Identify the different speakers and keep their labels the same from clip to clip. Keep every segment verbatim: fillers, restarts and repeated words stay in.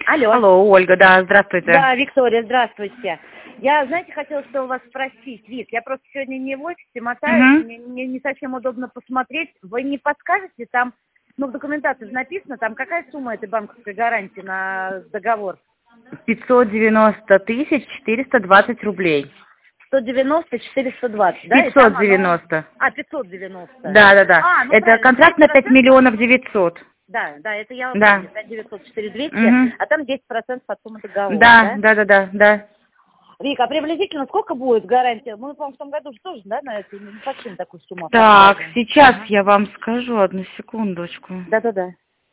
Speaker 1: Алло.
Speaker 2: Алло, Ольга, да, здравствуйте.
Speaker 1: Да, Виктория, здравствуйте. Я, знаете, хотела что у вас спросить. Вик, я просто сегодня не в офисе, мотаюсь,
Speaker 2: Угу.
Speaker 1: мне, мне не совсем удобно посмотреть. Вы не подскажете, там, ну, в документации же написано, там какая сумма этой банковской гарантии на договор?
Speaker 2: пятьсот девяносто тысяч четыреста двадцать рублей.
Speaker 1: сто девяносто четыреста двадцать, да? И
Speaker 2: пятьсот
Speaker 1: там оно...
Speaker 2: девяносто.
Speaker 1: А, пятьсот девяносто.
Speaker 2: Да, да, да.
Speaker 1: А, ну
Speaker 2: Это
Speaker 1: правильно,
Speaker 2: контракт на пять миллионов девятьсот.
Speaker 1: Да, да, это я
Speaker 2: Да.
Speaker 1: помню, пять девятьсот четыре двести,
Speaker 2: Угу.
Speaker 1: а там десять процентов от суммы договора,
Speaker 2: Да,
Speaker 1: да?
Speaker 2: да, да, да, да.
Speaker 1: Вика, а приблизительно сколько будет гарантия? Мы, по-моему, в том году же тоже, да, на эту, не совсем такую сумму
Speaker 2: Так,
Speaker 1: оформляли.
Speaker 2: сейчас
Speaker 1: Ага.
Speaker 2: я вам скажу, одну секундочку.
Speaker 1: Да-да-да.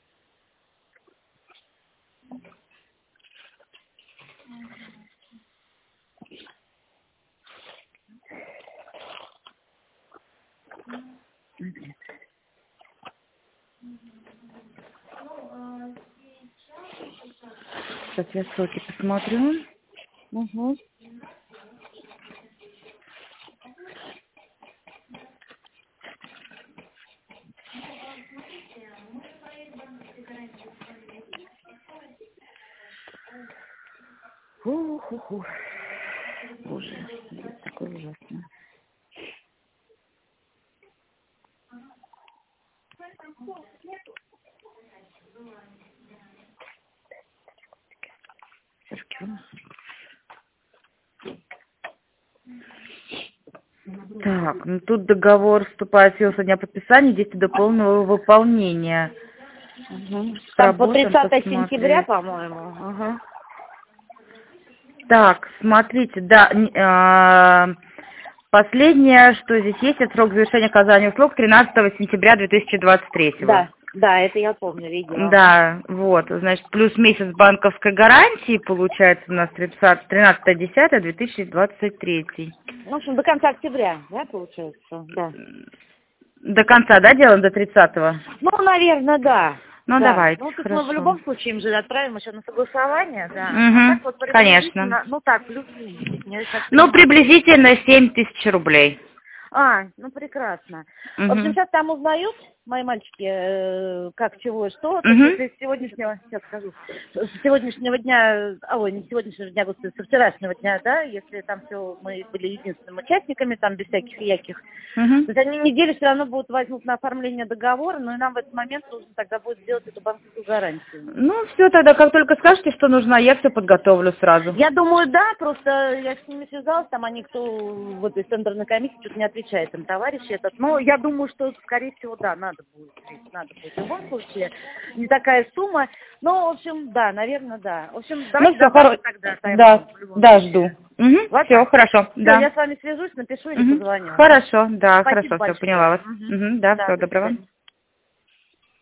Speaker 2: Сейчас я сроки посмотрю.
Speaker 1: Угу. Фу-ху-ху. Боже, это такое ужасное.
Speaker 2: Так, ну тут договор вступает в силу со дня подписания, действует до полного выполнения.
Speaker 1: Угу. Там по
Speaker 2: Сработаем,
Speaker 1: тридцатое
Speaker 2: посмотреть.
Speaker 1: сентября, по-моему. Ага.
Speaker 2: Так, смотрите, да, н- а, последнее, что здесь есть, это срок завершения оказания услуг тринадцатого сентября две тысячи двадцать третьего.
Speaker 1: Да, да, это я помню, видела.
Speaker 2: Да, вот, значит, плюс месяц банковской гарантии, получается, у нас тринадцатое десятое две тысячи двадцать третий.
Speaker 1: В общем, до конца октября, да, получается? Да.
Speaker 2: До конца, да, делаем, до тридцатого?
Speaker 1: Ну, наверное, да.
Speaker 2: Ну,
Speaker 1: Да.
Speaker 2: давайте,
Speaker 1: Ну, тут мы в
Speaker 2: хорошо.
Speaker 1: любом случае им же отправим еще на согласование, да. А так
Speaker 2: Угу,
Speaker 1: вот
Speaker 2: конечно.
Speaker 1: приблизительно, ну так, плюс-минус. Не совсем
Speaker 2: Ну,
Speaker 1: мало.
Speaker 2: приблизительно семь тысяч рублей.
Speaker 1: А, ну прекрасно. В общем,
Speaker 2: Угу.
Speaker 1: сейчас там узнают мои мальчики, э, как, чего и что. То есть,
Speaker 2: Угу.
Speaker 1: если с сегодняшнего, сейчас скажу, с сегодняшнего дня, а ой, не с сегодняшнего дня, господи, со вчерашнего дня, да, если там все, мы были единственными участниками, там без всяких яких,
Speaker 2: Угу.
Speaker 1: то есть они неделю все равно будут возьмут на оформление договора, но и нам в этот момент нужно тогда будет сделать эту банковскую гарантию.
Speaker 2: Ну, все, тогда как только скажете, что нужно, я все подготовлю сразу.
Speaker 1: Я думаю, да, просто я с ними связалась, там они, кто в этой тендерной комиссии, что-то не отвечает им, товарищ этот. Но я думаю, что, скорее всего, да, надо будет. Надо будет. В любом случае, не такая сумма. Но, в общем, да, наверное, да. В общем,
Speaker 2: Ну,
Speaker 1: давайте
Speaker 2: все, хорошо.
Speaker 1: тогда.
Speaker 2: Да,
Speaker 1: в любом
Speaker 2: да,
Speaker 1: случае.
Speaker 2: жду. Угу.
Speaker 1: Вот
Speaker 2: Все,
Speaker 1: так.
Speaker 2: хорошо,
Speaker 1: Всё,
Speaker 2: да.
Speaker 1: я с вами свяжусь, напишу или
Speaker 2: Угу.
Speaker 1: позвоню.
Speaker 2: Хорошо, да,
Speaker 1: Спасибо
Speaker 2: хорошо, все,
Speaker 1: большое.
Speaker 2: поняла вас.
Speaker 1: Мгм.
Speaker 2: Угу, да,
Speaker 1: Да,
Speaker 2: всего
Speaker 1: до
Speaker 2: доброго.
Speaker 1: свидания.